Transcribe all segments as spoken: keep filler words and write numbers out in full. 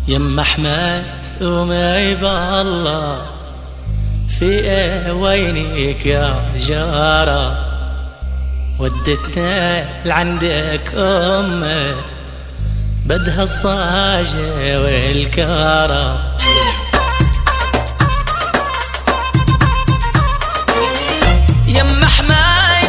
يم احمد وما يبا الله في ايه وينك يا جارة، ودتنا لعندك امه بدها الصاجة والكارة. يم احمد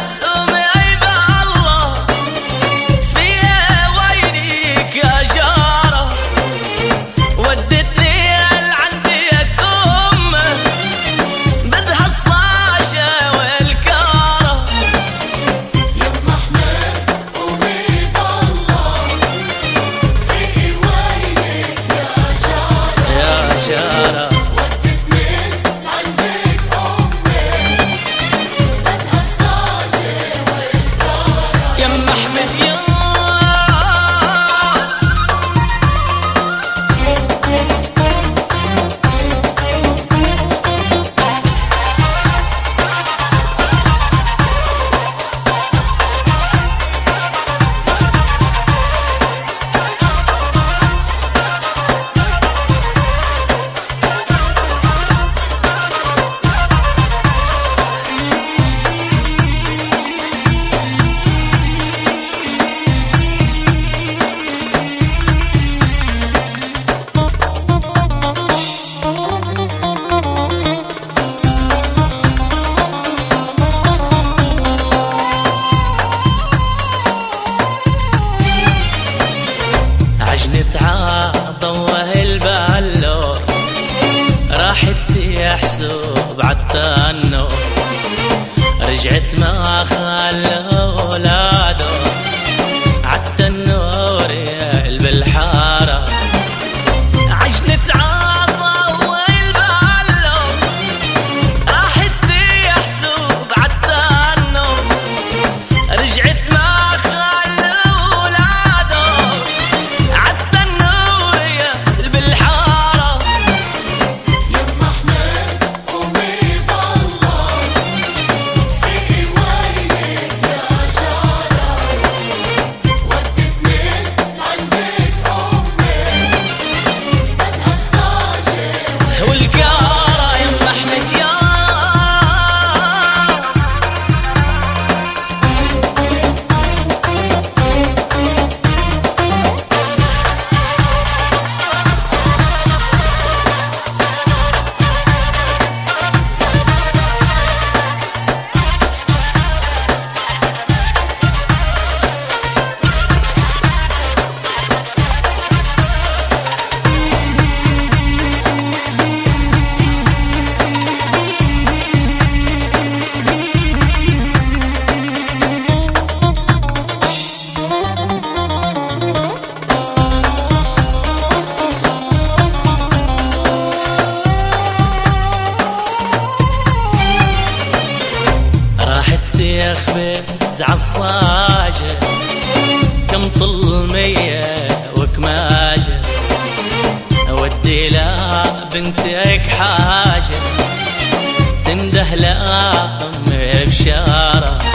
ضوه البالور راحت يحسب عالتنور، رجعت ما خلى اولاده عالتنور يا بالحاره. عجنت عضوه البالور راحت يحسب عالتنور، رجعت ما يخبز عالصاجة كم طلمية وكماجة، ودي لا بنتك حاجة تنده لا أم بشارة.